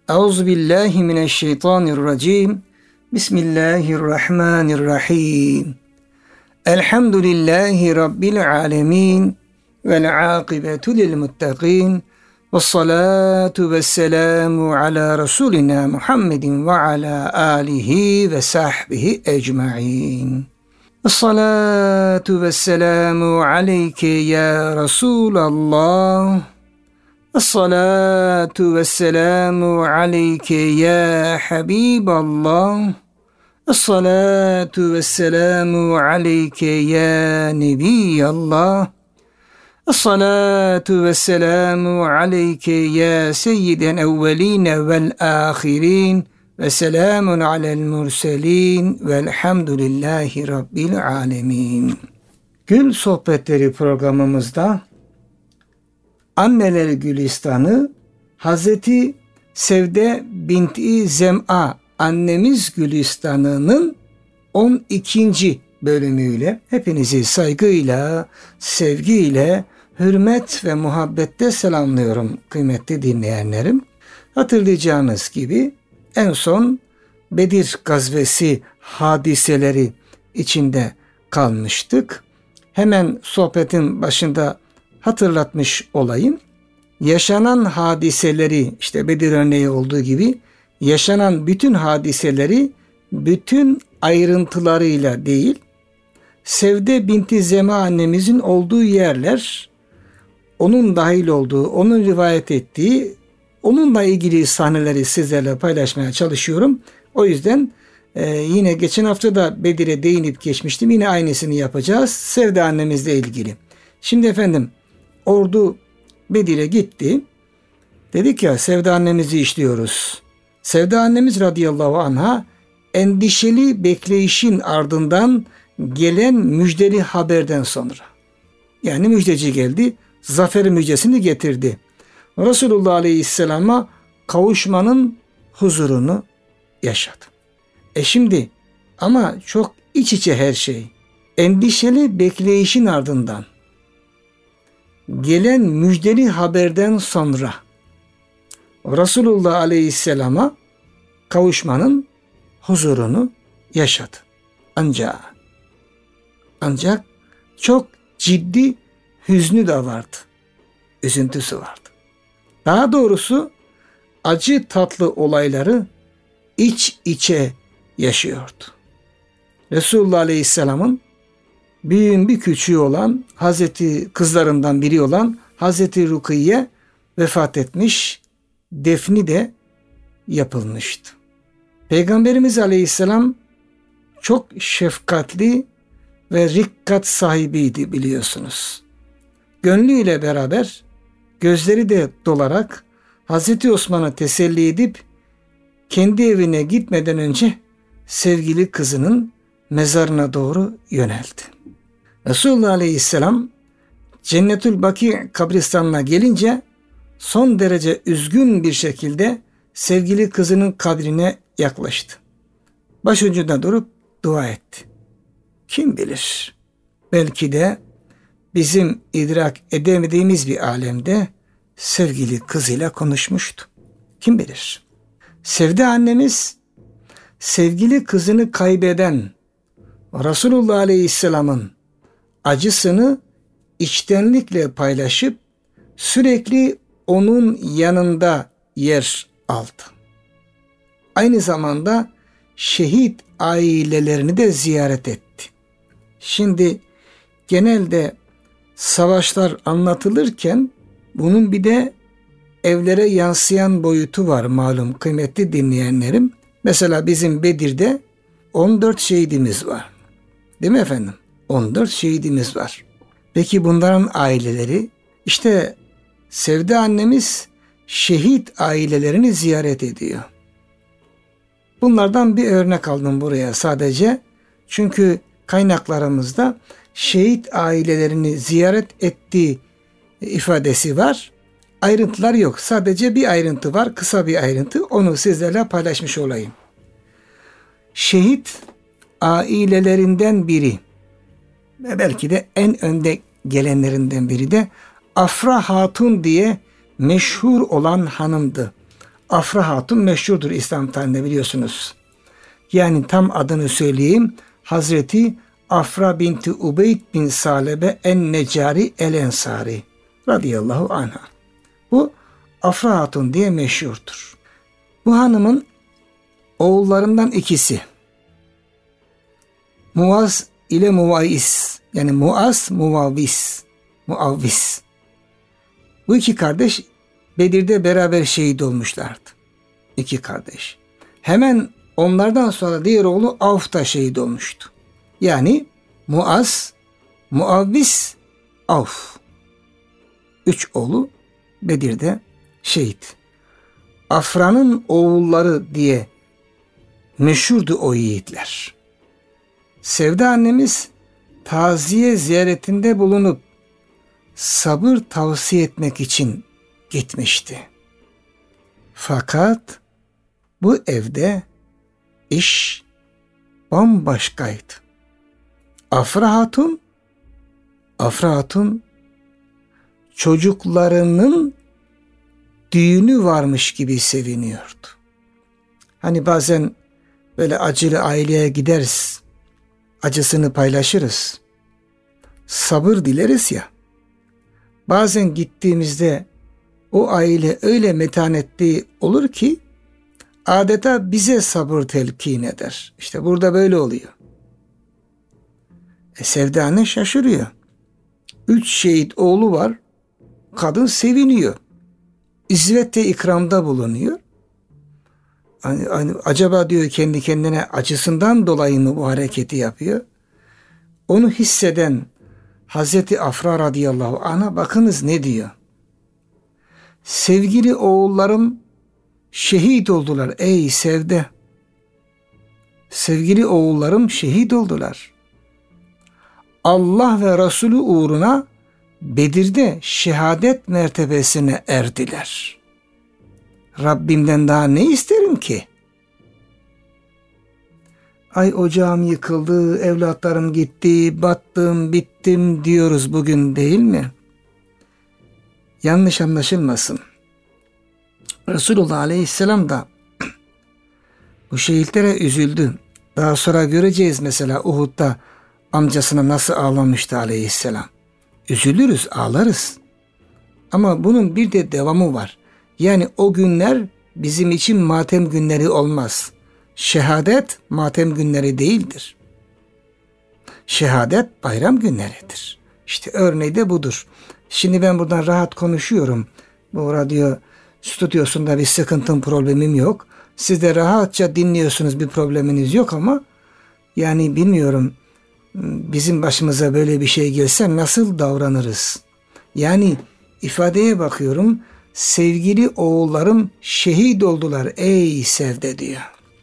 Euzubillahimineşşeytanirracim. Bismillahirrahmanirrahim. Elhamdülillahi Rabbil alemin. Vel akibetu lil muttaqin. Vessalatu vesselamu ala Resulina Muhammedin ve ala alihi ve sahbihi ecma'in. Vessalatu vesselamu aleyke ya Resulallah. Esselatu vesselamu aleyke ya Habiballah. Esselatu vesselamu aleyke ya Nebiyallah. Esselatu vesselamu aleyke ya seyyiden evveline vel ahirin. Ve selamun alel murselin velhamdülillahi rabbil alemin. Gül Sohbetleri programımızda Anneler Gülistanı Hazreti Sevde binti Zem'a annemiz Gülistanı'nın 12. bölümüyle hepinizi saygıyla, sevgiyle, hürmet ve muhabbette selamlıyorum kıymetli dinleyenlerim. Hatırlayacağınız gibi en son Bedir gazvesi hadiseleri içinde kalmıştık. Hemen sohbetin başında hatırlatmış olayım. Yaşanan hadiseleri, işte Bedir örneği olduğu gibi yaşanan bütün hadiseleri bütün ayrıntılarıyla değil, Sevde binti Zema annemizin olduğu yerler, onun dahil olduğu, onun rivayet ettiği, onunla ilgili sahneleri sizlerle paylaşmaya çalışıyorum. O yüzden yine geçen hafta da Bedir'e değinip geçmiştim. Yine aynısını yapacağız. Sevde annemizle ilgili. Şimdi efendim ordu Bedir'e gitti. Dedik ya Sevde annemizi işliyoruz. Sevde annemiz radıyallahu anha endişeli bekleyişin ardından gelen müjdeli haberden sonra. Yani müjdeci geldi. Zafer müjdesini getirdi. Resulullah Aleyhisselam'a kavuşmanın huzurunu yaşadı. Şimdi ama çok iç içe her şey. Endişeli bekleyişin ardından gelen müjdeli haberden sonra Resulullah Aleyhisselam'a kavuşmanın huzurunu yaşadı. Ancak çok ciddi hüznü de vardı. Üzüntüsü vardı. Daha doğrusu acı tatlı olayları iç içe yaşıyordu. Resulullah Aleyhisselam'ın büyüğün bir küçüğü olan Hazreti kızlarından biri olan Hazreti Rukiye vefat etmiş, defni de yapılmıştı. Peygamberimiz Aleyhisselam çok şefkatli ve rikkat sahibiydi biliyorsunuz. Gönlüyle beraber gözleri de dolarak Hazreti Osman'ı teselli edip kendi evine gitmeden önce sevgili kızının mezarına doğru yöneldi. Resulullah Aleyhisselam Cennetül Baki kabristanına gelince son derece üzgün bir şekilde sevgili kızının kabrine yaklaştı. Başucunda durup dua etti. Kim bilir, belki de bizim idrak edemediğimiz bir alemde sevgili kızıyla konuşmuştu. Kim bilir? Sevde annemiz sevgili kızını kaybeden Resulullah Aleyhisselam'ın acısını içtenlikle paylaşıp sürekli onun yanında yer aldı. Aynı zamanda şehit ailelerini de ziyaret etti. Şimdi genelde savaşlar anlatılırken bunun bir de evlere yansıyan boyutu var malum kıymetli dinleyenlerim. Mesela bizim Bedir'de 14 şehidimiz var. Değil mi efendim? 14 şehidimiz var. Peki bunların aileleri? İşte Sevde annemiz şehit ailelerini ziyaret ediyor. Bunlardan bir örnek aldım buraya sadece. Çünkü kaynaklarımızda şehit ailelerini ziyaret ettiği ifadesi var. Ayrıntılar yok. Sadece bir ayrıntı var. Kısa bir ayrıntı. Onu sizlerle paylaşmış olayım. Şehit ailelerinden biri ve belki de en önde gelenlerinden biri de Afra Hatun diye meşhur olan hanımdı. Afra Hatun meşhurdur İslam tarihinde, biliyorsunuz. Yani tam adını söyleyeyim. Hazreti Afra binti Ubeyd bin Salebe en-Necari el-Ensari radıyallahu anha. Bu Afra Hatun diye meşhurdur. Bu hanımın oğullarından ikisi Muaz ile Muvais, yani Muaz, Muavvis. Bu iki kardeş Bedir'de beraber şehit olmuşlardı. İki kardeş. Hemen onlardan sonra diğer oğlu Avf da şehit olmuştu. Yani Muaz, Muavvis, Avf. 3 oğlu Bedir'de şehit. Afra'nın oğulları diye meşhurdu o yiğitler. Sevda annemiz taziye ziyaretinde bulunup sabır tavsiye etmek için gitmişti. Fakat bu evde iş bambaşkaydı. Afra Hatun çocuklarının düğünü varmış gibi seviniyordu. Hani bazen böyle acılı aileye gideriz, acısını paylaşırız, sabır dileriz ya. Bazen gittiğimizde o aile öyle metanetli olur ki adeta bize sabır telkin eder. İşte burada böyle oluyor. Sevda anne şaşırıyor. 3 şehit oğlu var. Kadın seviniyor. İzzette ikramda bulunuyor. Hani acaba diyor kendi kendine acısından dolayı mı bu hareketi yapıyor? Onu hisseden Hazreti Afra radıyallahu anh'a bakınız ne diyor? Sevgili oğullarım şehit oldular ey Sevde. Sevgili oğullarım şehit oldular. Allah ve Resulü uğruna Bedir'de şehadet mertebesine erdiler. Rabbimden daha ne isterim ki? Ay ocağım yıkıldı, evlatlarım gitti, battım, bittim diyoruz bugün, değil mi? Yanlış anlaşılmasın. Resulullah Aleyhisselam da bu şehitlere üzüldü. Daha sonra göreceğiz mesela Uhud'da amcasına nasıl ağlamıştı Aleyhisselam. Üzülürüz, ağlarız. Ama bunun bir de devamı var. Yani o günler bizim için matem günleri olmaz. Şehadet matem günleri değildir. Şehadet bayram günleridir. İşte örneği de budur. Şimdi ben buradan rahat konuşuyorum. Bu radyo stüdyosunda bir sıkıntım, problemim yok. Siz de rahatça dinliyorsunuz, bir probleminiz yok ama yani bilmiyorum, bizim başımıza böyle bir şey gelse nasıl davranırız? Yani ifadeye bakıyorum. Sevgili oğullarım şehit oldular ey Sevde diyor.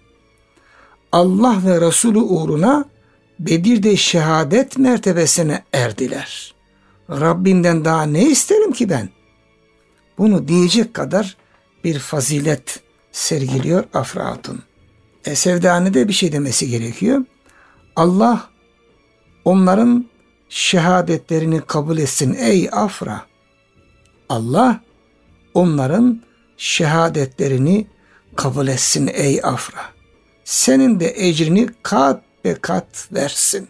Allah ve Resulü uğruna Bedir'de şehadet mertebesine erdiler. Rabbimden daha ne isterim ki ben? Bunu diyecek kadar bir fazilet sergiliyor Afra Hatun. Sevda anne de bir şey demesi gerekiyor. Allah onların şehadetlerini kabul etsin ey Afra. Allah onların şehadetlerini kabul etsin ey Afra. Senin de ecrini kat be kat versin.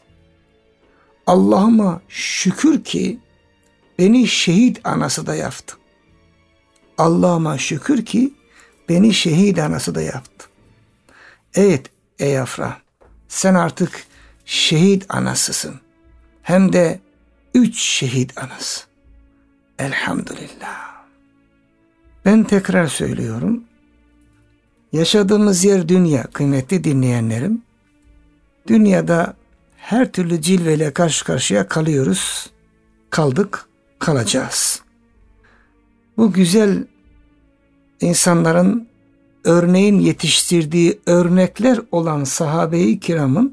Allah'ıma şükür ki beni şehit anası da yaptı. Allah'ıma şükür ki beni şehit anası da yaptı. Evet ey Afra, sen artık şehit anasısın. Hem de 3 şehit anası. Elhamdülillah. Ben tekrar söylüyorum. Yaşadığımız yer dünya kıymetli dinleyenlerim. Dünyada her türlü cilveyle karşı karşıya kalıyoruz. Kaldık, kalacağız. Bu güzel insanların örneğin yetiştirdiği örnekler olan sahabe-i kiramın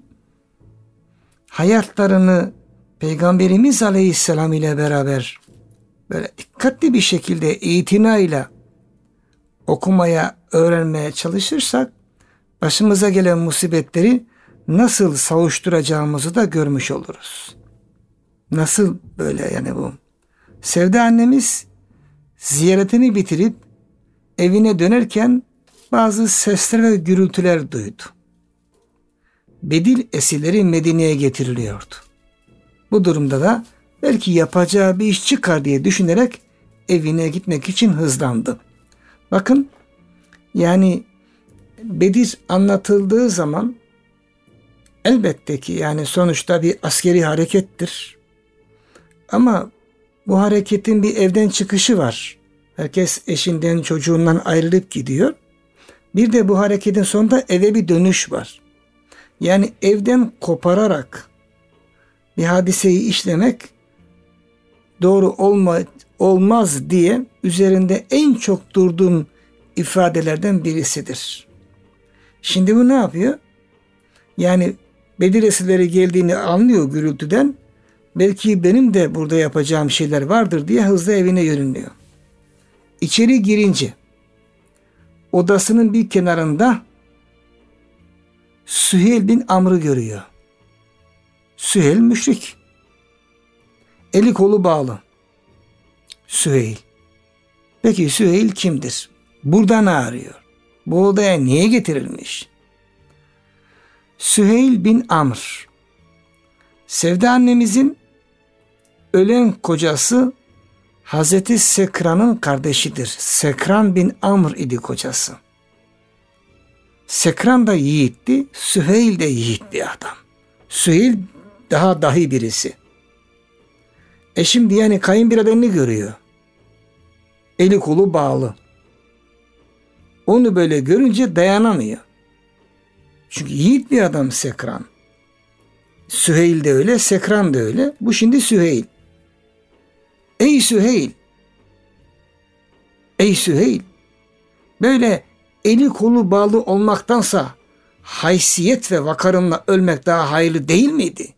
hayatlarını Peygamberimiz Aleyhisselam ile beraber böyle dikkatli bir şekilde itinayla okumaya, öğrenmeye çalışırsak başımıza gelen musibetleri nasıl savuşturacağımızı da görmüş oluruz. Nasıl böyle yani bu? Sevda annemiz ziyaretini bitirip evine dönerken bazı sesler ve gürültüler duydu. Bedil esirleri Medine'ye getiriliyordu. Bu durumda da belki yapacağı bir iş çıkar diye düşünerek evine gitmek için hızlandı. Bakın, yani Bedir anlatıldığı zaman elbette ki yani sonuçta bir askeri harekettir. Ama bu hareketin bir evden çıkışı var. Herkes eşinden, çocuğundan ayrılıp gidiyor. Bir de bu hareketin sonunda eve bir dönüş var. Yani evden kopararak bir hadiseyi işlemek doğru olmaz diye üzerinde en çok durduğum ifadelerden birisidir. Şimdi bu ne yapıyor? Yani Bedir esirleri geldiğini anlıyor gürültüden. Belki benim de burada yapacağım şeyler vardır diye hızlı evine yöneliyor. İçeri girince odasının bir kenarında Süheyl bin Amr'ı görüyor. Süheyl müşrik. Eli kolu bağlı. Süheyl. Peki Süheyl kimdir? Burada ne arıyor? Bu odaya niye getirilmiş? Süheyl bin Amr, Sevda annemizin ölen kocası Hazreti Sekran'ın kardeşidir. Sekran bin Amr idi kocası. Sekran da yiğitti, Süheyl de yiğit bir adam. Süheyl daha dahi birisi. Şimdi yani kayınbiraderini görüyor. Eli kolu bağlı. Onu böyle görünce dayanamıyor. Çünkü yiğit bir adam Sekran. Süheyl de öyle, Sekran da öyle. Bu şimdi Süheyl. Ey Süheyl! Ey Süheyl! Böyle eli kolu bağlı olmaktansa haysiyet ve vakarınla ölmek daha hayırlı değil miydi?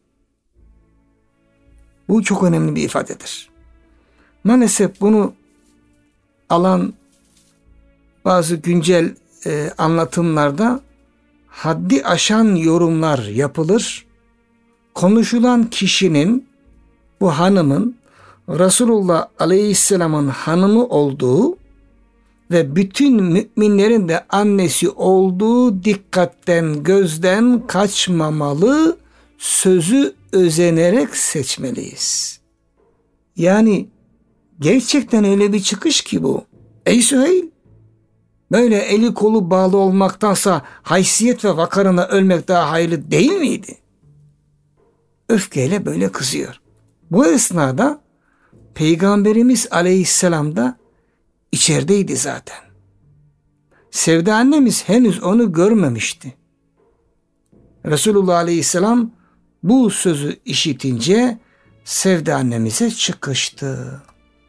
Bu çok önemli bir ifadedir. Maalesef bunu alan bazı güncel anlatımlarda haddi aşan yorumlar yapılır. Konuşulan kişinin, bu hanımın Resulullah Aleyhisselam'ın hanımı olduğu ve bütün müminlerin de annesi olduğu dikkatten, gözden kaçmamalı, sözü özenerek seçmeliyiz. Yani gerçekten öyle bir çıkış ki bu. Ey Süheyl! Böyle eli kolu bağlı olmaktansa haysiyet ve vakarına ölmek daha hayırlı değil miydi? Öfkeyle böyle kızıyor. Bu esnada Peygamberimiz Aleyhisselam da içerideydi zaten. Sevda annemiz henüz onu görmemişti. Resulullah Aleyhisselam bu sözü işitince Sevda annemize çıkıştı.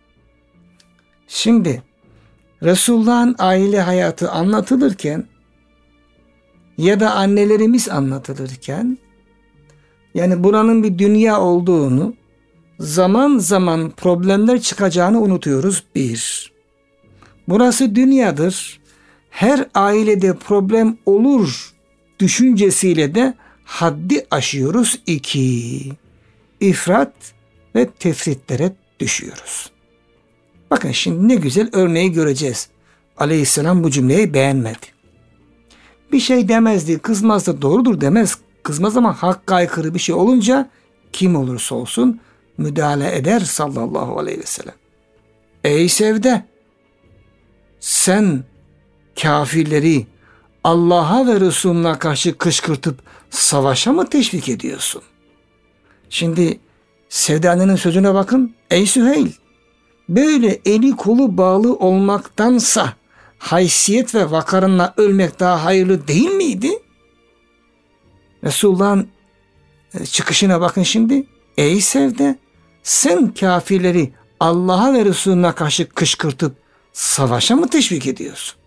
Şimdi Resulullah'ın aile hayatı anlatılırken ya da annelerimiz anlatılırken yani buranın bir dünya olduğunu, zaman zaman problemler çıkacağını unutuyoruz. Bir, burası dünyadır. Her ailede problem olur düşüncesiyle de haddi aşıyoruz. İki, ifrat ve tefritlere düşüyoruz. Bakın şimdi ne güzel örneği göreceğiz. Aleyhisselam bu cümleyi beğenmedi. Bir şey demezdi, kızmazdı, doğrudur demez. Kızmaz ama hakka aykırı bir şey olunca kim olursa olsun müdahale eder sallallahu aleyhi ve sellem. Ey Sevde! Sen kafirleri Allah'a ve Resulüne karşı kışkırtıp savaşa mı teşvik ediyorsun? Şimdi Sevda annenin sözüne bakın. Ey Süheyl! Böyle eli kolu bağlı olmaktansa haysiyet ve vakarınla ölmek daha hayırlı değil miydi? Resulullah'ın çıkışına bakın şimdi. Ey Sevde! Sen kafirleri Allah'a ve Resulüne karşı kışkırtıp savaşa mı teşvik ediyorsun?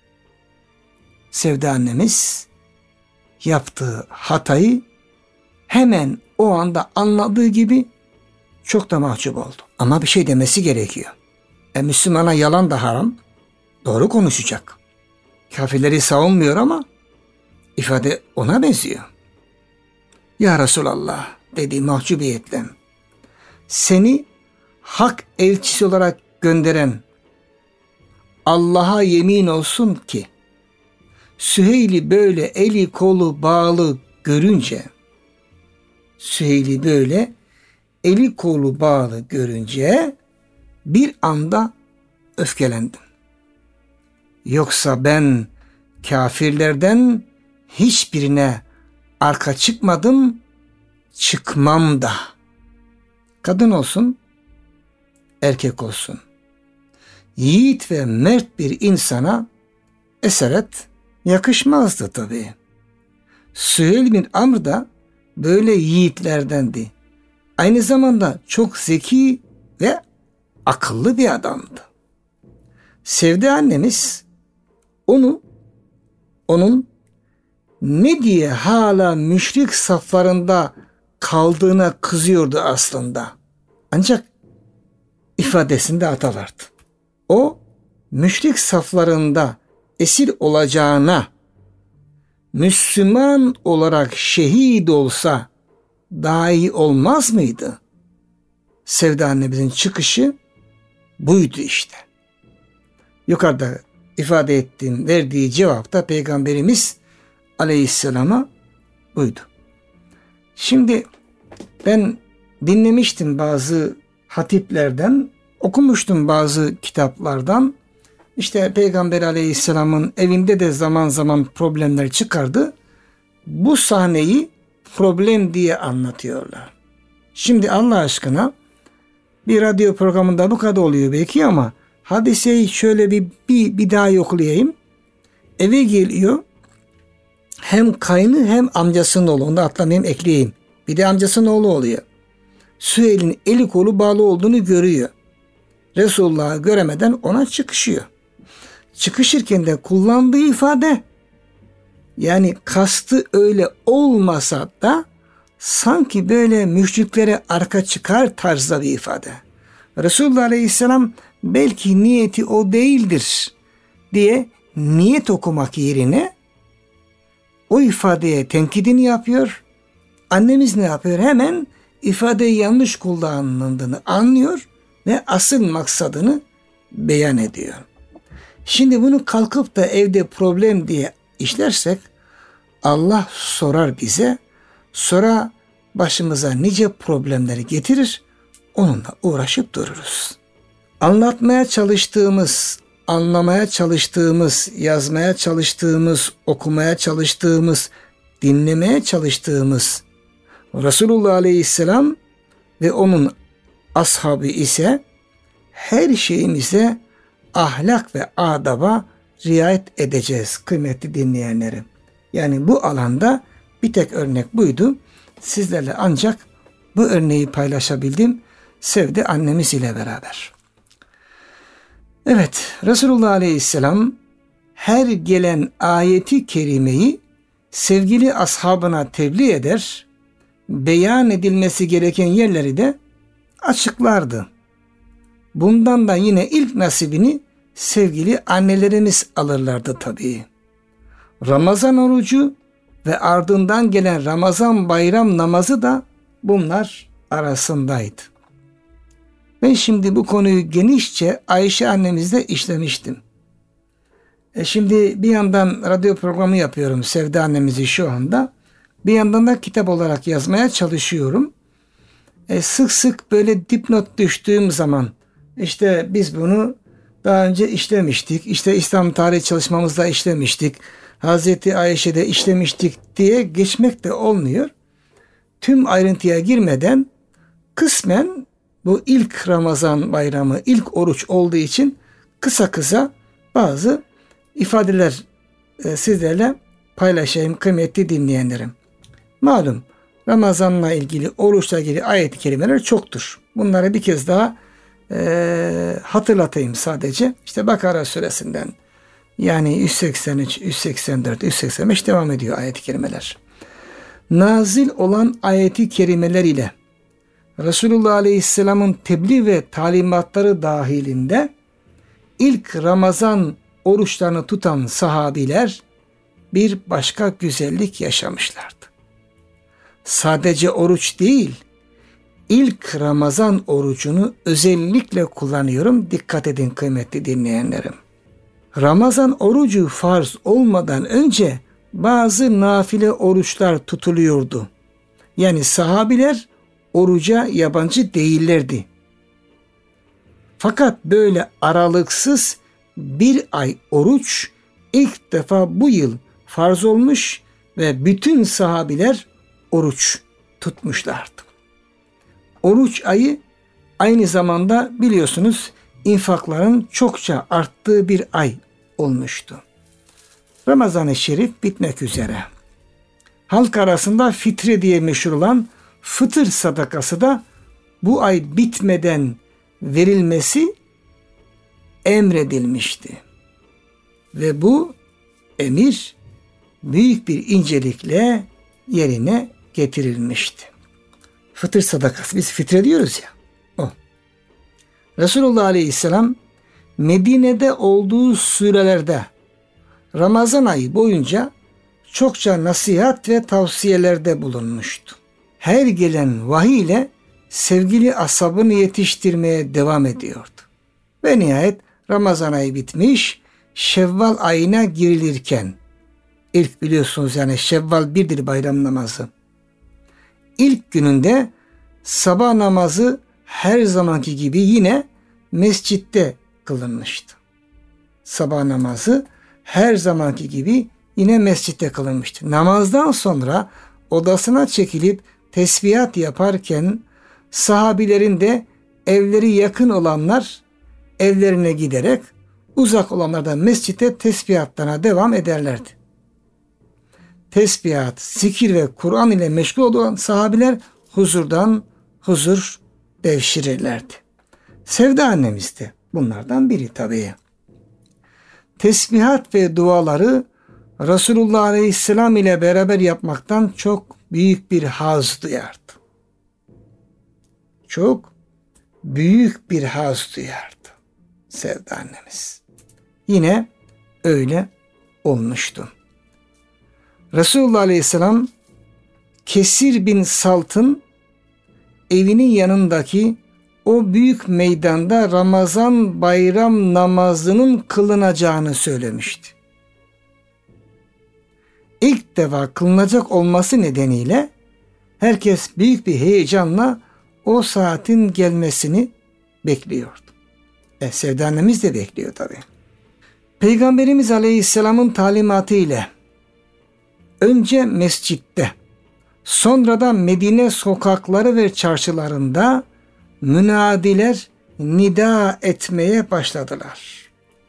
Sevda annemiz yaptığı hatayı hemen o anda anladığı gibi çok da mahcup oldu. Ama bir şey demesi gerekiyor. Müslümana yalan da haram. Doğru konuşacak. Kafirleri savunmuyor ama ifade ona benziyor. Ya Resulallah dedi mahcubiyetle. Seni hak elçisi olarak gönderen Allah'a yemin olsun ki Süheyl'i böyle eli kolu bağlı görünce, Süheyl'i böyle eli kolu bağlı görünce bir anda öfkelendim. Yoksa ben kafirlerden hiçbirine arka çıkmadım, çıkmam da. Kadın olsun, erkek olsun. Yiğit ve mert bir insana esaret yakışmazdı tabii. Süheyl bin Amr da böyle yiğitlerdendi. Aynı zamanda çok zeki ve akıllı bir adamdı. Sevde annemiz onun ne diye hala müşrik saflarında kaldığına kızıyordu aslında. Ancak ifadesinde hata vardı. O müşrik saflarında esir olacağına Müslüman olarak şehit olsa daha iyi olmaz mıydı? Sevde annemizin çıkışı buydu işte. Yukarıda ifade ettiğim, verdiği cevapta Peygamberimiz Aleyhisselam'a buydu. Şimdi ben dinlemiştim bazı hatiplerden, okumuştum bazı kitaplardan. İşte Peygamber Aleyhisselam'ın evinde de zaman zaman problemler çıkardı. Bu sahneyi problem diye anlatıyorlar. Şimdi Allah aşkına bir radyo programında bu kadar oluyor belki ama hadiseyi şöyle bir daha yoklayayım. Eve geliyor. Hem kaynı hem amcasının oğlu. Onu da atlamayayım, ekleyeyim. Bir de amcasının oğlu oluyor. Süheyl'in eli kolu bağlı olduğunu görüyor. Resulullah'ı göremeden ona çıkışıyor. Çıkışırken de kullandığı ifade, yani kastı öyle olmasa da sanki böyle müşriklere arka çıkar tarzda bir ifade. Resulullah Aleyhisselam belki niyeti o değildir diye niyet okumak yerine o ifadeye tenkidini yapıyor. Annemiz ne yapıyor? Hemen ifadeyi yanlış kullanıldığını anlıyor ve asıl maksadını beyan ediyor. Şimdi bunu kalkıp da evde problem diye işlersek Allah sorar bize, sonra başımıza nice problemleri getirir, onunla uğraşıp dururuz. Anlatmaya çalıştığımız, anlamaya çalıştığımız, yazmaya çalıştığımız, okumaya çalıştığımız, dinlemeye çalıştığımız Resulullah Aleyhisselam ve onun ashabı ise her şeyimize ahlak ve adaba riayet edeceğiz kıymetli dinleyenlerim. Yani bu alanda bir tek örnek buydu. Sizlerle ancak bu örneği paylaşabildim Sevde annemiz ile beraber. Evet, Resulullah Aleyhisselam her gelen ayeti kerimeyi sevgili ashabına tebliğ eder, beyan edilmesi gereken yerleri de açıklardı. Bundan da yine ilk nasibini sevgili annelerimiz alırlardı tabii. Ramazan orucu ve ardından gelen Ramazan bayram namazı da bunlar arasındaydı. Ben şimdi bu konuyu genişçe Ayşe annemizle işlemiştim. Şimdi bir yandan radyo programı yapıyorum Sevde annemizi şu anda. Bir yandan da kitap olarak yazmaya çalışıyorum. Sık sık böyle dipnot düştüğüm zaman işte biz bunu daha önce işlemiştik. İşte İslam tarihi çalışmamızda işlemiştik. Hazreti Ayşe'de işlemiştik diye geçmek de olmuyor. Tüm ayrıntıya girmeden kısmen bu ilk Ramazan bayramı, ilk oruç olduğu için kısa kısa bazı ifadeler sizlerle paylaşayım kıymetli dinleyenlerim. Malum Ramazan'la ilgili, oruçla ilgili ayet-i kerimeler çoktur. Bunları bir kez daha hatırlatayım sadece. İşte Bakara suresinden yani 183, 184, 185 devam ediyor ayet-i kerimeler. Nazil olan ayet-i kerimeler ile Resulullah Aleyhisselam'ın tebliğ ve talimatları dahilinde ilk Ramazan oruçlarını tutan sahabiler bir başka güzellik yaşamışlardı. Sadece oruç değil, ilk Ramazan orucunu özellikle kullanıyorum. Dikkat edin kıymetli dinleyenlerim. Ramazan orucu farz olmadan önce bazı nafile oruçlar tutuluyordu. Yani sahabiler oruca yabancı değillerdi. Fakat böyle aralıksız bir ay oruç ilk defa bu yıl farz olmuş ve bütün sahabiler oruç tutmuşlardı. Oruç ayı aynı zamanda biliyorsunuz infakların çokça arttığı bir ay olmuştu. Ramazan-ı Şerif bitmek üzere. Halk arasında fitre diye meşhur olan fıtır sadakası da bu ay bitmeden verilmesi emredilmişti. Ve bu emir büyük bir incelikle yerine getirilmişti. Fıtır sadakası, biz fitre diyoruz ya, o. Resulullah Aleyhisselam Medine'de olduğu sürelerde Ramazan ayı boyunca çokça nasihat ve tavsiyelerde bulunmuştu. Her gelen vahiy ile sevgili ashabını yetiştirmeye devam ediyordu. Ve nihayet Ramazan ayı bitmiş, Şevval ayına girilirken, ilk biliyorsunuz yani Şevval birdir bayram namazı. İlk gününde sabah namazı her zamanki gibi yine mescitte kılınmıştı. Sabah namazı her zamanki gibi yine mescitte kılınmıştı. Namazdan sonra odasına çekilip tesbihat yaparken sahabilerin de evleri yakın olanlar evlerine giderek uzak olanlar da mescitte tesbihatlarına devam ederlerdi. Tesbihat, zikir ve Kur'an ile meşgul olan sahabiler huzurdan huzur devşirirlerdi. Sevda annemiz de bunlardan biri tabii. Tesbihat ve duaları Resulullah Aleyhisselam ile beraber yapmaktan çok büyük bir haz duyardı. Çok büyük bir haz duyardı Sevda annemiz. Yine öyle olmuştu. Resulullah Aleyhisselam Kesir bin Salt'ın evinin yanındaki o büyük meydanda Ramazan bayram namazının kılınacağını söylemişti. İlk defa kılınacak olması nedeniyle herkes büyük bir heyecanla o saatin gelmesini bekliyordu. Sevda annemiz de bekliyor tabii. Peygamberimiz Aleyhisselam'ın talimatı ile önce mescitte, sonra da Medine sokakları ve çarşılarında münadiler nida etmeye başladılar.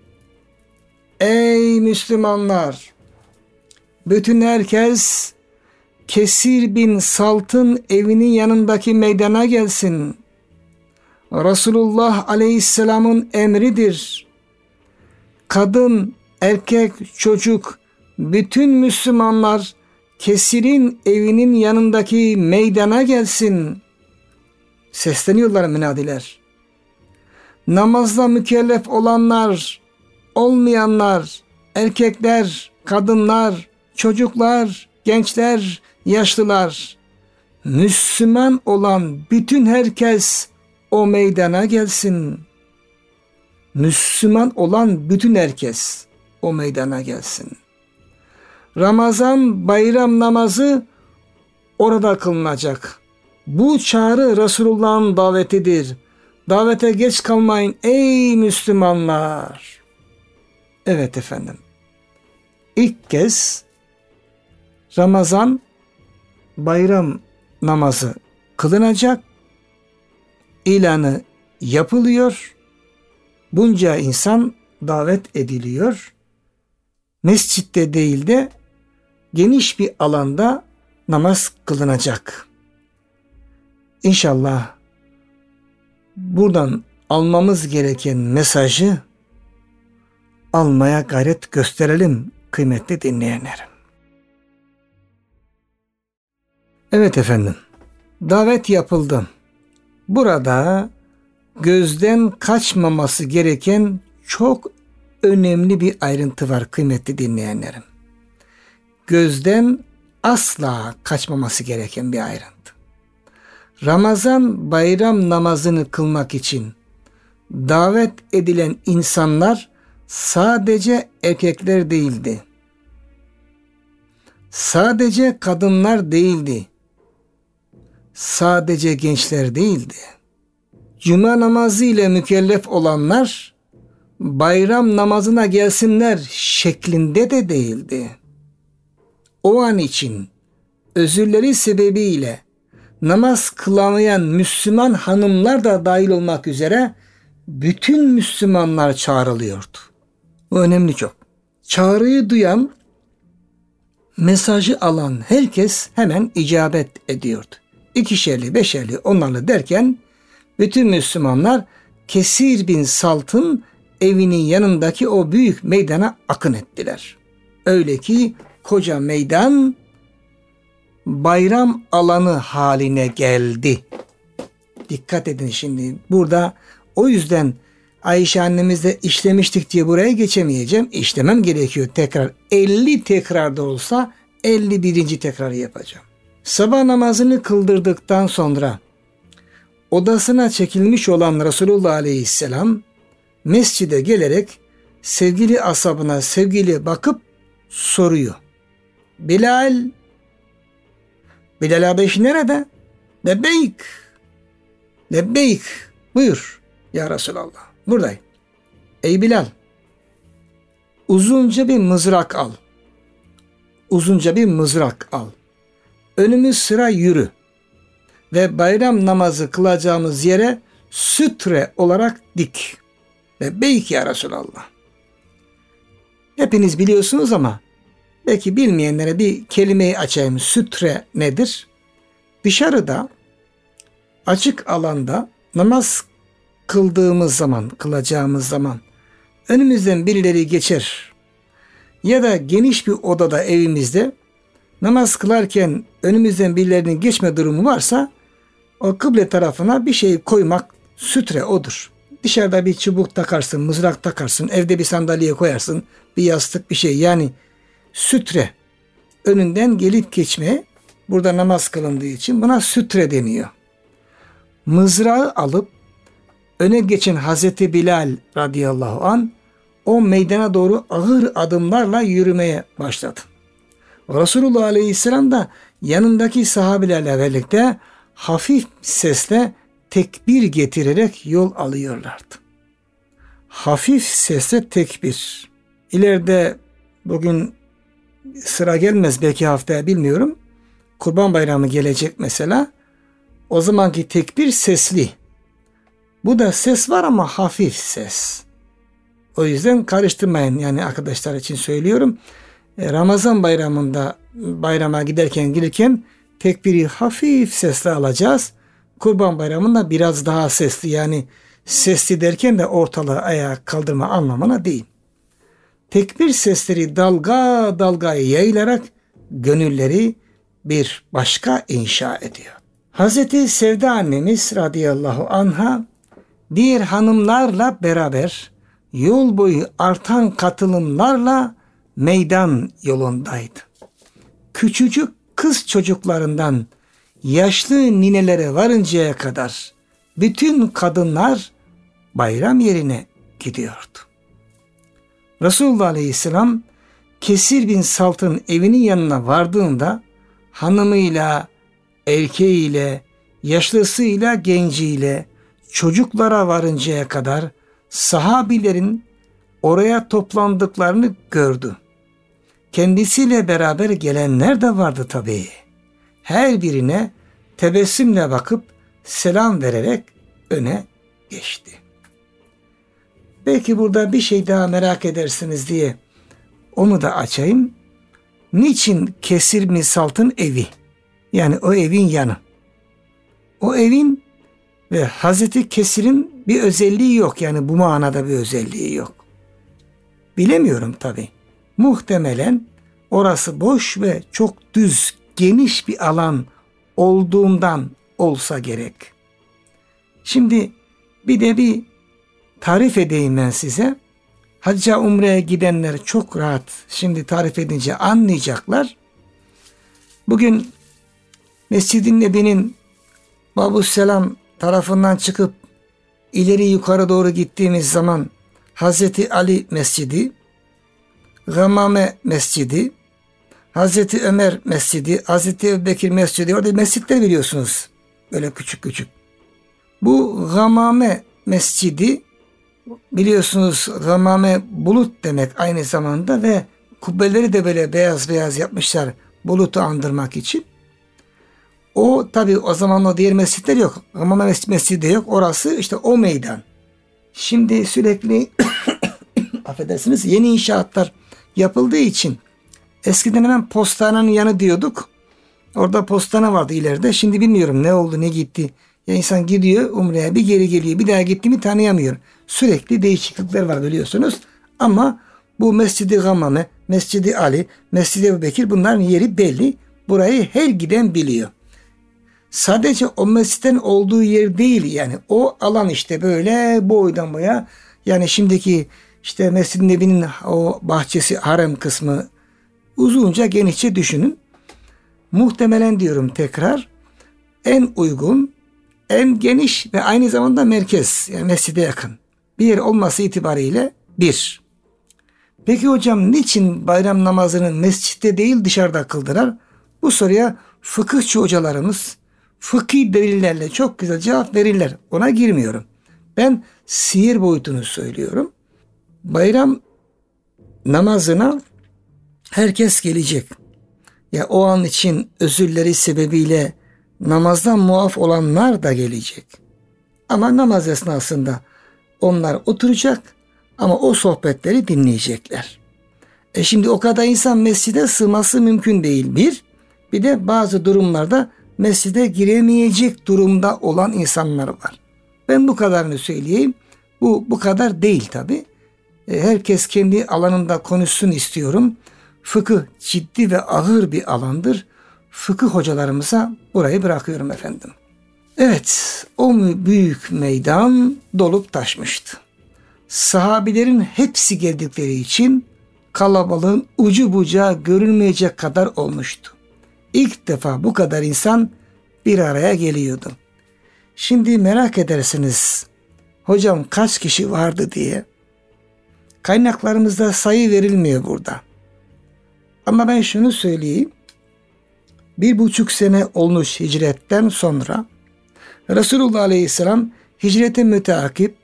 Ey Müslümanlar! Bütün herkes Kesir bin Salt'ın evinin yanındaki meydana gelsin. Resulullah Aleyhisselam'ın emridir. Kadın, erkek, çocuk, bütün Müslümanlar Kesir'in evinin yanındaki meydana gelsin. Sesleniyorlar münadiler. Namazla mükellef olanlar, olmayanlar, erkekler, kadınlar, çocuklar, gençler, yaşlılar, Müslüman olan bütün herkes o meydana gelsin. Müslüman olan bütün herkes o meydana gelsin. Ramazan bayram namazı orada kılınacak. Bu çağrı Resulullah'ın davetidir. Davete geç kalmayın ey Müslümanlar. Evet efendim. İlk kez Ramazan bayram namazı kılınacak. İlanı yapılıyor. Bunca insan davet ediliyor. Mescitte değil de geniş bir alanda namaz kılınacak. İnşallah buradan almamız gereken mesajı almaya gayret gösterelim kıymetli dinleyenlerim. Evet efendim, davet yapıldı. Burada gözden kaçmaması gereken çok önemli bir ayrıntı var kıymetli dinleyenlerim. Gözden asla kaçmaması gereken bir ayrıntı. Ramazan bayram namazını kılmak için davet edilen insanlar sadece erkekler değildi. Sadece kadınlar değildi. Sadece gençler değildi. Cuma namazı ile mükellef olanlar bayram namazına gelsinler şeklinde de değildi. O an için özürleri sebebiyle namaz kılamayan Müslüman hanımlar da dahil olmak üzere bütün Müslümanlar çağrılıyordu. Bu önemli çok. Çağrıyı duyan, mesajı alan herkes hemen icabet ediyordu. 2'şerli, 5'erli, onlarla derken bütün Müslümanlar Kesir bin Salt'ın evinin yanındaki o büyük meydana akın ettiler. Öyle ki koca meydan bayram alanı haline geldi. Dikkat edin şimdi. Burada o yüzden Ayşe annemizle işlemiştik diye buraya geçemeyeceğim. İşlemem gerekiyor tekrar. 50 tekrarda olsa 51. tekrarı yapacağım. Sabah namazını kıldırdıktan sonra odasına çekilmiş olan Resulullah Aleyhisselam mescide gelerek sevgili ashabına sevgili bakıp soruyor. Bilal Habeşi nerede? Lebbeyk. Lebbeyk. Buyur ya Resulallah. Buradayım. Ey Bilal, uzunca bir mızrak al. Uzunca bir mızrak al. Önümüz sıra yürü. Ve bayram namazı kılacağımız yere sütre olarak dik. Lebbeyk ya Resulallah. Hepiniz biliyorsunuz ama belki bilmeyenlere bir kelimeyi açayım. Sütre nedir? Dışarıda açık alanda namaz kılacağımız zaman önümüzden birileri geçer ya da geniş bir odada evimizde namaz kılarken önümüzden birilerinin geçme durumu varsa o kıble tarafına bir şey koymak sütre odur. Dışarıda bir çubuk takarsın, mızrak takarsın, evde bir sandalye koyarsın, bir yastık bir şey, yani sütre, önünden gelip geçmeye, burada namaz kılındığı için buna sütre deniyor. Mızrağı alıp öne geçen Hazreti Bilal radıyallahu an o meydana doğru ağır adımlarla yürümeye başladı. Resulullah aleyhisselam da yanındaki sahabelerle birlikte hafif sesle tekbir getirerek yol alıyorlardı. Hafif sesle tekbir. İleride bugün sıra gelmez, belki haftaya bilmiyorum. Kurban Bayramı gelecek mesela. O zamanki tekbir sesli. Bu da ses var ama hafif ses. O yüzden karıştırmayın, yani arkadaşlar için söylüyorum. Ramazan bayramında bayrama gelirken tekbiri hafif sesle alacağız. Kurban Bayramı'nda biraz daha sesli, yani sesli derken de ortalığı ayağa kaldırma anlamına değil. Tekbir sesleri dalga dalga yayılarak gönülleri bir başka inşa ediyor. Hazreti Sevda annemiz radıyallahu anha diğer hanımlarla beraber yol boyu artan katılımlarla meydan yolundaydı. Küçücük kız çocuklarından yaşlı ninelere varıncaya kadar bütün kadınlar bayram yerine gidiyordu. Resulullah Aleyhisselam Kesir bin Salt'ın evinin yanına vardığında hanımıyla, erkeğiyle, yaşlısıyla, genciyle, çocuklara varıncaya kadar sahabilerin oraya toplandıklarını gördü. Kendisiyle beraber gelenler de vardı tabii. Her birine tebessümle bakıp selam vererek öne geçti. Belki burada bir şey daha merak edersiniz diye onu da açayım. Niçin Kesir bin Salt'ın evi? Yani o evin yanı. O evin ve Hazreti Kesir'in bir özelliği yok. Yani bu manada bir özelliği yok. Bilemiyorum tabii. Muhtemelen orası boş ve çok düz, geniş bir alan olduğundan olsa gerek. Şimdi bir de bir tarif edeyim ben size. Hacca umreye gidenler çok rahat şimdi tarif edince anlayacaklar. Bugün Mescid-i Nebi'nin Babüsselam tarafından çıkıp ileri yukarı doğru gittiğimiz zaman Hazreti Ali Mescidi, Gamame Mescidi, Hazreti Ömer Mescidi, Hazreti Ebubekir Mescidi, orada mescitler biliyorsunuz. Böyle küçük küçük. Bu Gamame Mescidi biliyorsunuz, Gamame bulut demek aynı zamanda ve kubbeleri de böyle beyaz beyaz yapmışlar bulutu andırmak için. O tabi o zaman o diğer mescitler yok. Gamame Mescidi de yok. Orası işte o meydan. Şimdi sürekli affedersiniz yeni inşaatlar yapıldığı için eskiden hemen postanenin yanı diyorduk. Orada postane vardı ileride. Şimdi bilmiyorum ne oldu ne gitti. Ya insan gidiyor Umre'ye, bir geri geliyor. Bir daha gitti mi tanıyamıyor. Sürekli değişiklikler var biliyorsunuz. Ama bu Mescid-i Gamame, Mescid-i Ali, Mescid-i Ebubekir, bunların yeri belli. Burayı her giden biliyor. Sadece o mescitten olduğu yer değil yani. O alan işte böyle boydan boya. Yani şimdiki işte Mescid-i Nebi'nin o bahçesi, harem kısmı uzunca genişçe düşünün. Muhtemelen diyorum tekrar, en uygun, en geniş ve aynı zamanda merkez, yani mescide yakın bir yer olması itibariyle bir. Peki hocam niçin bayram namazını mescitte değil dışarıda kıldırar? Bu soruya fıkıhçı hocalarımız fıkhi delillerle çok güzel cevap verirler. Ona girmiyorum. Ben sihir boyutunu söylüyorum. Bayram namazına herkes gelecek. Ya o an için özürleri sebebiyle namazdan muaf olanlar da gelecek. Ama namaz esnasında onlar oturacak ama o sohbetleri dinleyecekler. Şimdi o kadar insan mescide sığması mümkün değil. Bir de bazı durumlarda mescide giremeyecek durumda olan insanlar var. Ben bu kadarını söyleyeyim. Bu kadar değil tabi. Herkes kendi alanında konuşsun istiyorum. Fıkıh ciddi ve ağır bir alandır. Fıkıh hocalarımıza burayı bırakıyorum efendim. Evet, o büyük meydan dolup taşmıştı. Sahabilerin hepsi geldikleri için kalabalığın ucu bucağı görülmeyecek kadar olmuştu. İlk defa bu kadar insan bir araya geliyordu. Şimdi merak edersiniz, hocam kaç kişi vardı diye. Kaynaklarımızda sayı verilmiyor burada. Ama ben şunu söyleyeyim. 1,5 sene olmuş hicretten sonra Resulullah Aleyhisselam hicrete müteakip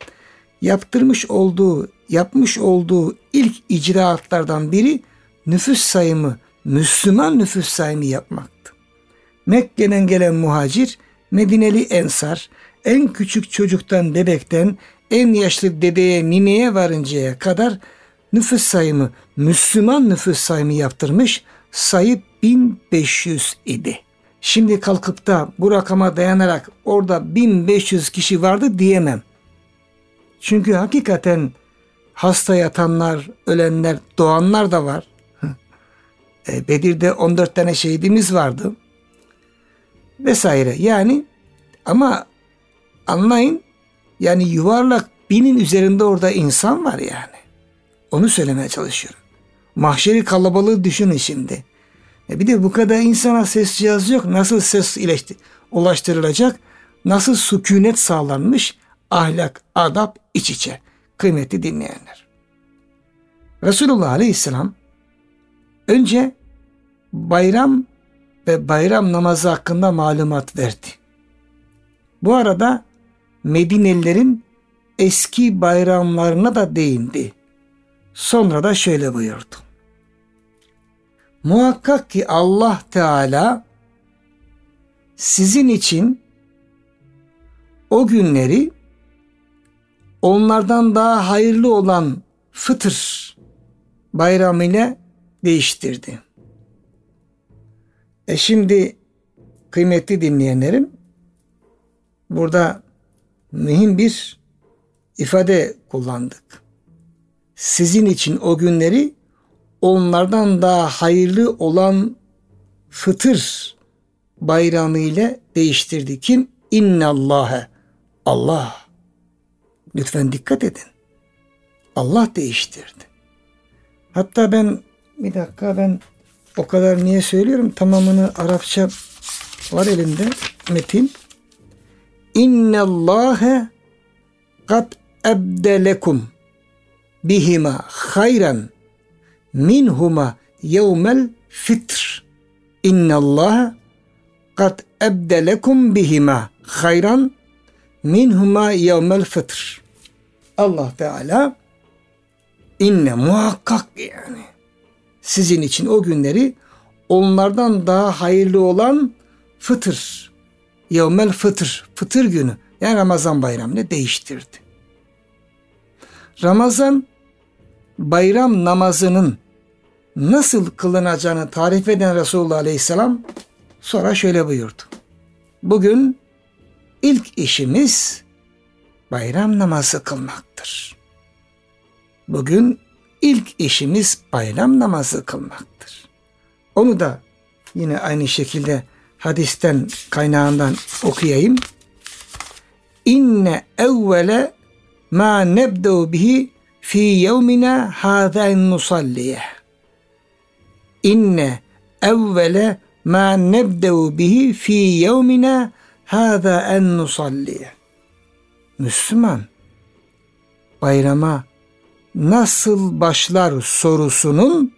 yapmış olduğu ilk icraatlardan biri nüfus sayımı, Müslüman nüfus sayımı yapmaktı. Mekke'den gelen muhacir, Medineli ensar, en küçük çocuktan bebekten en yaşlı dedeye nineye varıncaya kadar nüfus sayımı, Müslüman nüfus sayımı yaptırmış, sayı 1500 idi. Şimdi kalkıp da bu rakama dayanarak orada 1500 kişi vardı diyemem. Çünkü hakikaten hasta yatanlar, ölenler, doğanlar da var. Bedir'de 14 tane şehidimiz vardı. Vesaire. Yani ama anlayın, yani yuvarlak 1000'in üzerinde orada insan var yani. Onu söylemeye çalışıyorum. Mahşeri kalabalığı düşünün şimdi. Bir de bu kadar insana ses cihazı yok. Nasıl ses ulaştırılacak? Nasıl sükunet sağlanmış? Ahlak, adap iç içe. Kıymetli dinleyenler. Resulullah Aleyhisselam önce bayram ve bayram namazı hakkında malumat verdi. Bu arada Medinelilerin eski bayramlarına da değindi. Sonra da şöyle buyurdu. Muhakkak ki Allah Teala sizin için o günleri onlardan daha hayırlı olan Fıtır bayramı ile değiştirdi. Şimdi kıymetli dinleyenlerim, burada mühim bir ifade kullandık. Sizin için o günleri onlardan daha hayırlı olan Fıtır bayramı ile değiştirdi. Kim? İnnallâhe. Allah. Lütfen dikkat edin. Allah değiştirdi. Hatta ben o kadar niye söylüyorum? Tamamını Arapça var elimde metin. İnnallâhe kad ebdelekum. bihima hayran minhuma yevmel fitr. İnnallâhe kad ebdelekum bihima hayran minhuma yevmel fitr. Allah Teala muhakkak yani sizin için o günleri onlardan daha hayırlı olan fıtır, yevmel fıtır, fıtır günü yani Ramazan bayramını değiştirdi. Ramazan bayram namazının nasıl kılınacağını tarif eden Resulullah Aleyhisselam sonra şöyle buyurdu. Bugün ilk işimiz bayram namazı kılmaktır. Bugün ilk işimiz bayram namazı kılmaktır. Onu da yine aynı şekilde hadisten kaynağından okuyayım. İnne evvele ma nebde'u bihi fi yevmina hâzen nusalliye. İnne evvele ma nebde'u bihi fi yevmina hâza en nusalliye. Müslüman bayrama nasıl başlar sorusunun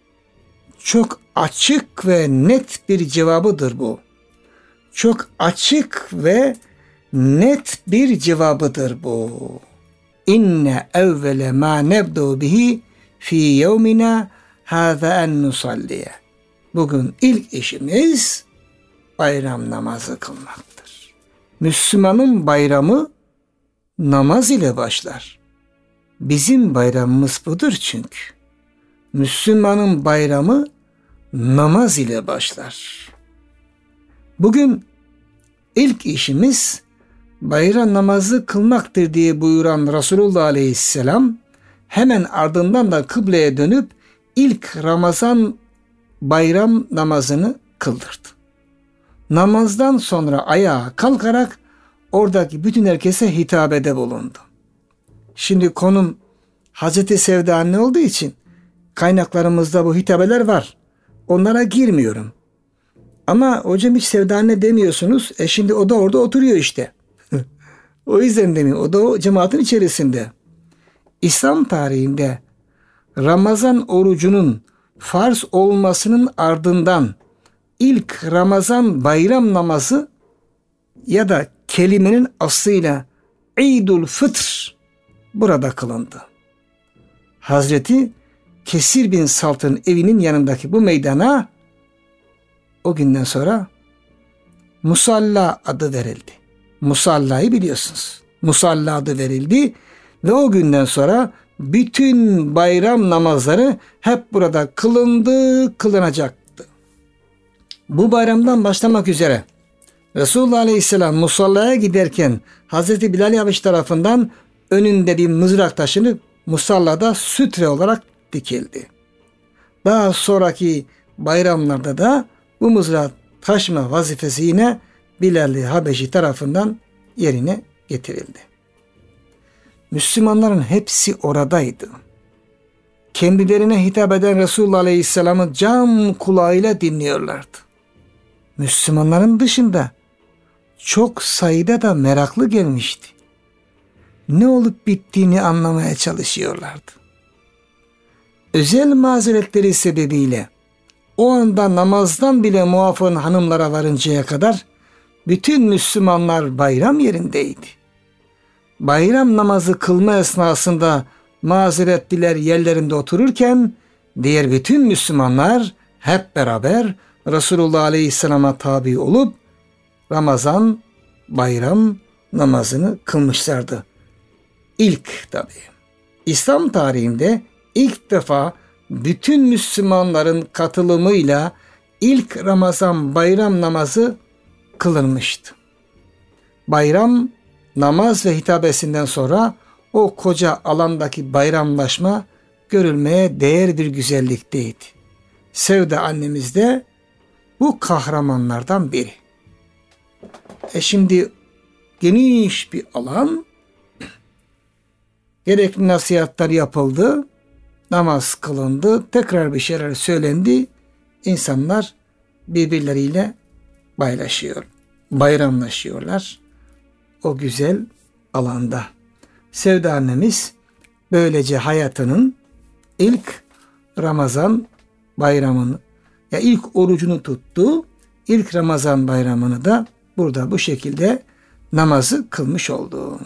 çok açık ve net bir cevabıdır bu. Çok açık ve net bir cevabıdır bu. İnne evvele ma nebdu bihi fi yevmina hâza en nusalliye. Bugün ilk işimiz bayram namazı kılmaktır. Müslümanın bayramı namaz ile başlar. Bizim bayramımız budur çünkü. Müslümanın bayramı namaz ile başlar. Bugün ilk işimiz bayram namazı kılmaktır diye buyuran Resulullah Aleyhisselam hemen ardından da kıbleye dönüp ilk Ramazan bayram namazını kıldırdı. Namazdan sonra ayağa kalkarak oradaki bütün herkese hitabede bulundu. Şimdi konum Hazreti Sevda anne olduğu için kaynaklarımızda bu hitabeler var. Onlara girmiyorum. Ama hocam hiç Sevda anne demiyorsunuz. Şimdi o da orada oturuyor işte. O yüzden demiyorum. O da o cemaatin içerisinde. İslam tarihinde Ramazan orucunun farz olmasının ardından ilk Ramazan bayram namazı ya da kelimenin aslıyla İdul Fıtr burada kılındı. Hazreti Kesir bin Salt'ın evinin yanındaki bu meydana o günden sonra Musalla adı verildi. Musalla'yı biliyorsunuz. Musalla adı verildi ve o günden sonra bütün bayram namazları hep burada kılındı, kılınacaktı. Bu bayramdan başlamak üzere Resulullah Aleyhisselam musallaya giderken Hazreti Bilal Habeşi tarafından önünde bir mızrak taşınıp musallada sütre olarak dikildi. Daha sonraki bayramlarda da bu mızrak taşıma vazifesi yine Bilal Habeşi tarafından yerine getirildi. Müslümanların hepsi oradaydı. Kendilerine hitap eden Resulullah Aleyhisselam'ı can kulağıyla dinliyorlardı. Müslümanların dışında çok sayıda da meraklı gelmişti. Ne olup bittiğini anlamaya çalışıyorlardı. Özel mazeretleri sebebiyle o anda namazdan bile muaf olan hanımlara varıncaya kadar bütün Müslümanlar bayram yerindeydi. Bayram namazı kılma esnasında mazeretliler yerlerinde otururken diğer bütün Müslümanlar hep beraber Resulullah Aleyhisselam'a tabi olup Ramazan bayram namazını kılmışlardı. İlk tabi. İslam tarihinde ilk defa bütün Müslümanların katılımıyla ilk Ramazan bayram namazı kılınmıştı. Bayram namaz ve hitabesinden sonra o koca alandaki bayramlaşma görülmeye değer bir güzellikteydi. Sevda annemiz de bu kahramanlardan biri. Şimdi geniş bir alan, gerekli nasihatler yapıldı, namaz kılındı, tekrar bir şeyler söylendi, insanlar birbirleriyle bayramlaşıyorlar o güzel alanda. Sevda annemiz böylece hayatının ilk Ramazan bayramını, ya ilk orucunu tuttu. İlk Ramazan bayramını da burada bu şekilde namazı kılmış oldu.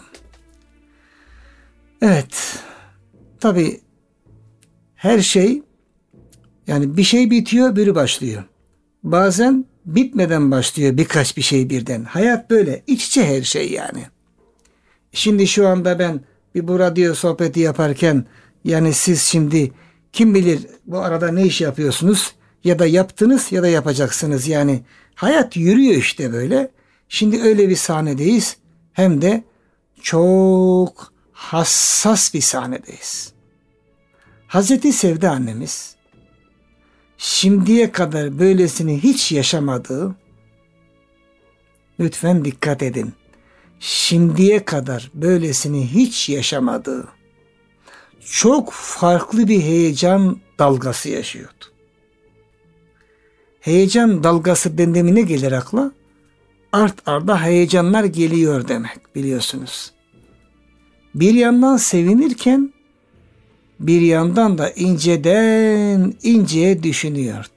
Evet. Tabi her şey, yani bir şey bitiyor, biri başlıyor. Bazen bitmeden başlıyor birkaç bir şey birden. Hayat böyle. İç içe her şey yani. Şimdi şu anda ben bu radyo sohbeti yaparken, yani siz şimdi kim bilir bu arada ne iş yapıyorsunuz, ya da yaptınız ya da yapacaksınız. Yani hayat yürüyor işte böyle. Şimdi öyle bir sahnedeyiz. Hem de çok hassas bir sahnedeyiz. Hazreti Sevda annemiz şimdiye kadar böylesini hiç yaşamadığı, lütfen dikkat edin, şimdiye kadar böylesini hiç yaşamadığı çok farklı bir heyecan dalgası yaşıyordu. Heyecan dalgası dendiğinde ne gelir akla? Art arda heyecanlar geliyor demek, biliyorsunuz. Bir yandan sevinirken bir yandan da inceden inceye düşünüyordu.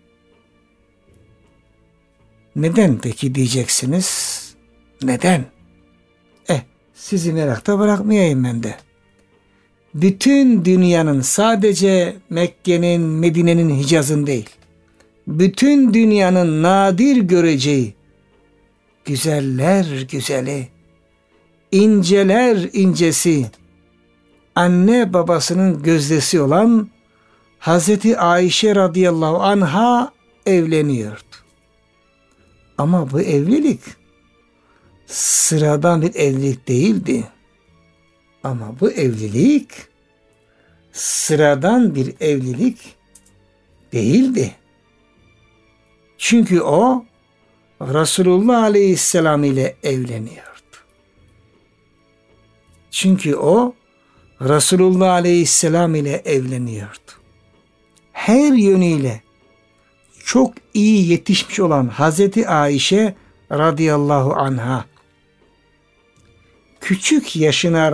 Neden peki diyeceksiniz? Neden? Sizi merakta bırakmayayım ben de. Bütün dünyanın, sadece Mekke'nin, Medine'nin, Hicaz'ın değil, bütün dünyanın nadir göreceği güzeller güzeli, inceler incesi, anne babasının gözdesi olan Hazreti Ayşe radıyallahu anha evleniyordu. Ama bu evlilik sıradan bir evlilik değildi. Ama bu evlilik sıradan bir evlilik değildi. Çünkü o Resulullah Aleyhisselam ile evleniyordu. Çünkü o Resulullah Aleyhisselam ile evleniyordu. Her yönüyle çok iyi yetişmiş olan Hazreti Ayşe radıyallahu anha küçük yaşına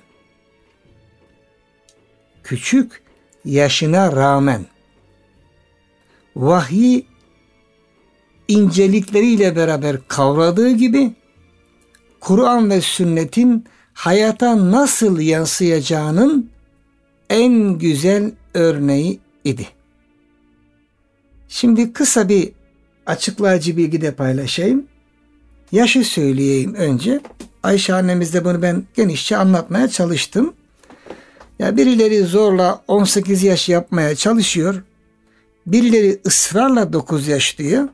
rağmen vahyi incelikleriyle beraber kavradığı gibi Kur'an ve sünnetin hayata nasıl yansıyacağının en güzel örneği idi. Şimdi kısa bir açıklayıcı bilgi de paylaşayım. Yaşı söyleyeyim önce. Ayşe annemizde bunu ben genişçe anlatmaya çalıştım. Ya birileri zorla 18 yaş yapmaya çalışıyor. Birileri ısrarla 9 yaş diyor.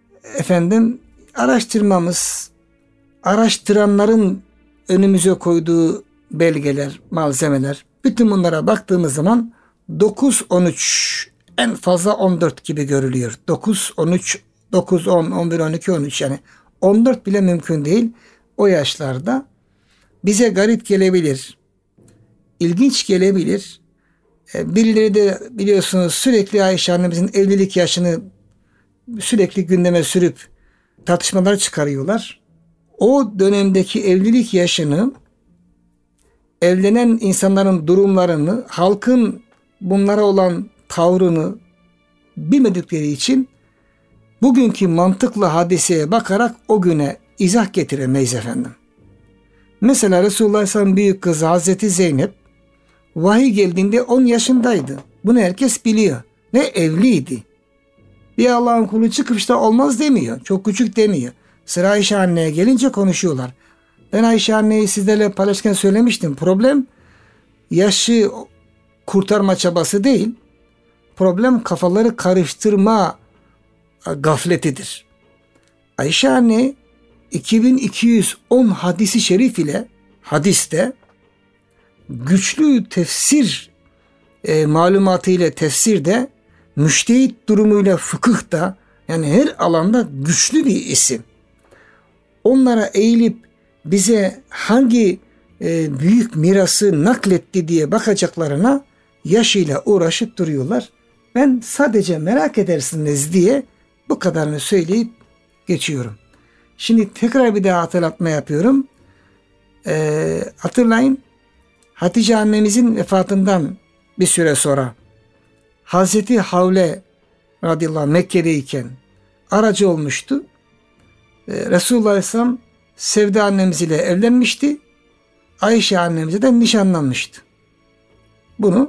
Araştırmamız, araştıranların önümüze koyduğu belgeler, malzemeler, bütün bunlara baktığımız zaman 9-13, en fazla 14 gibi görülüyor. 9-13, 9-10, 11-12, 13, yani 14 bile mümkün değil. O yaşlarda bize garip gelebilir, ilginç gelebilir. Birileri de biliyorsunuz sürekli Ayşe annemizin evlilik yaşını sürekli gündeme sürüp tartışmalar çıkarıyorlar. O dönemdeki evlilik yaşını, evlenen insanların durumlarını, halkın bunlara olan tavrını bilmedikleri için bugünkü mantıklı hadiseye bakarak o güne izah getiremeyiz efendim. Mesela Resulullah Aleyhisselam'ın büyük kızı Hazreti Zeynep vahiy geldiğinde 10 yaşındaydı. Bunu herkes biliyor. Ve evliydi. Bir Allah'ın kulu çıkıp işte olmaz demiyor. Çok küçük demiyor. Sıra Ayşe anneye gelince konuşuyorlar. Ben Ayşe anneyi sizlerle paylaşırken söylemiştim. Problem yaşı kurtarma çabası değil. Problem kafaları karıştırma gafletidir. Ayşe anne 2210 hadisi şerif ile hadiste güçlü tefsir malumatı ile tefsirde, müştehit durumuyla fıkıhta, yani her alanda güçlü bir isim. Onlara eğilip bize hangi büyük mirası nakletti diye bakacaklarına yaşıyla uğraşıp duruyorlar. Ben sadece merak edersiniz diye bu kadarını söyleyip geçiyorum. Şimdi tekrar bir daha hatırlatma yapıyorum. Hatırlayın, Hatice annemizin vefatından bir süre sonra Hazreti Havle radıyallahu anh Mekke'deyken aracı olmuştu. Resulullah Aleyhisselam Sevde annemiz ile evlenmişti. Ayşe annemize de nişanlanmıştı. Bunu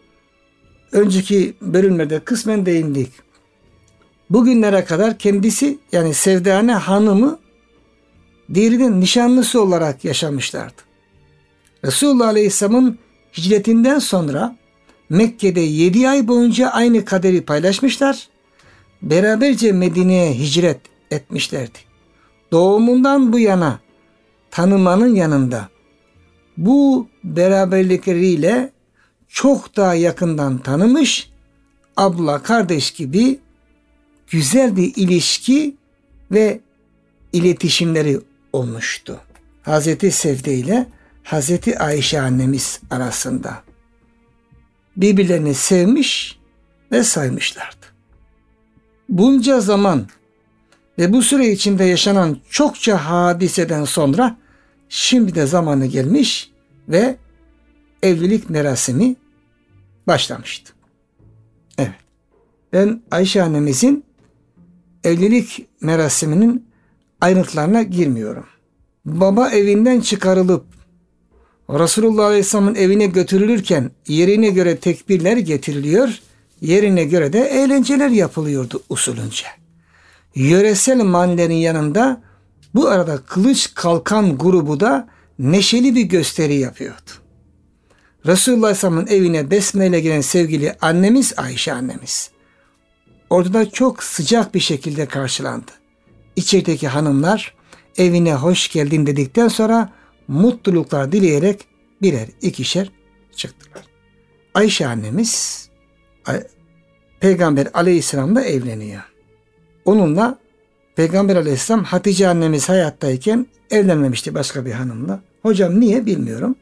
önceki bölümlerde kısmen değindik. Bugünlere kadar kendisi yani Sevde anne hanımı diğerinin nişanlısı olarak yaşamışlardı. Resulullah Aleyhisselam'ın hicretinden sonra Mekke'de 7 ay boyunca aynı kaderi paylaşmışlar. Beraberce Medine'ye hicret etmişlerdi. Doğumundan bu yana tanımanın yanında bu beraberlikleriyle çok daha yakından tanımış, abla kardeş gibi güzel bir ilişki ve iletişimleri olmuştu. Hazreti Sevde ile Hazreti Ayşe annemiz arasında birbirlerini sevmiş ve saymışlardı. Bunca zaman ve bu süre içinde yaşanan çokça hadiseden sonra şimdi de zamanı gelmiş ve evlilik merasimi başlamıştı. Evet. Ben Ayşe annemizin evlilik merasiminin ayrıntılarına girmiyorum. Baba evinden çıkarılıp Resulullah Aleyhisselam'ın evine götürülürken yerine göre tekbirler getiriliyor, yerine göre de eğlenceler yapılıyordu usulünce. Yöresel manilerin yanında bu arada kılıç kalkan grubu da neşeli bir gösteri yapıyordu. Resulullah Aleyhisselam'ın evine besmeyle gelen sevgili annemiz Ayşe annemiz orada da çok sıcak bir şekilde karşılandı. İçerideki hanımlar evine hoş geldin dedikten sonra mutluluklar dileyerek birer ikişer çıktılar. Ayşe annemiz Peygamber Aleyhisselam'la evleniyor. Onunla Peygamber Aleyhisselam Hatice annemiz hayattayken evlenmemişti başka bir hanımla. Hocam niye bilmiyorum.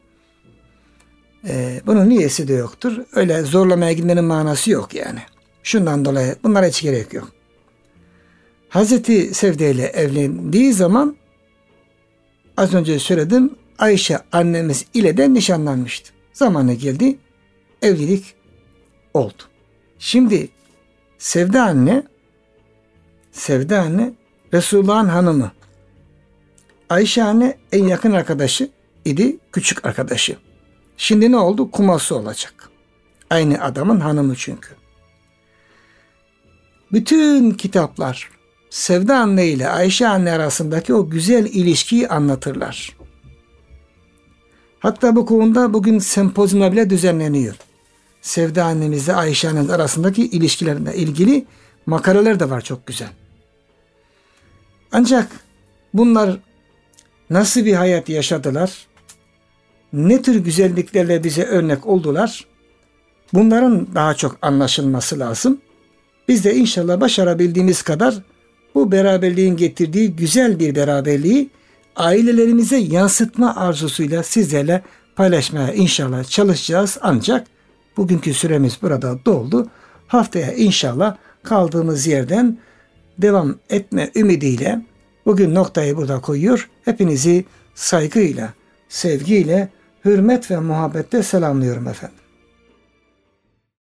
Bunun niyesi de yoktur. Öyle zorlamaya gitmenin manası yok yani. Şundan dolayı bunlara hiç gerek yok. Hazreti Sevde ile evlendiği zaman az önce söyledim Ayşe annemiz ile de nişanlanmıştı. Zamanı geldi. Evlilik oldu. Şimdi Sevde anne Resulullah'ın hanımı. Ayşe anne en yakın arkadaşı idi, küçük arkadaşı. Şimdi ne oldu? Kuması olacak. Aynı adamın hanımı çünkü. Bütün kitaplar Sevde anne ile Ayşe anne arasındaki o güzel ilişkiyi anlatırlar. Hatta bu konuda bugün sempozyumlar bile düzenleniyor. Sevde annemizle Ayşe annemiz arasındaki ilişkilerine ilgili makaleler de var çok güzel. Ancak bunlar nasıl bir hayat yaşadılar? Ne tür güzelliklerle bize örnek oldular? Bunların daha çok anlaşılması lazım. Biz de inşallah başarabildiğimiz kadar bu beraberliğin getirdiği güzel bir beraberliği ailelerimize yansıtma arzusuyla sizlerle paylaşmaya inşallah çalışacağız. Ancak bugünkü süremiz burada doldu. Haftaya inşallah kaldığımız yerden devam etme ümidiyle bugün noktayı burada koyuyor. Hepinizi saygıyla, sevgiyle, hürmet ve muhabbetle selamlıyorum efendim.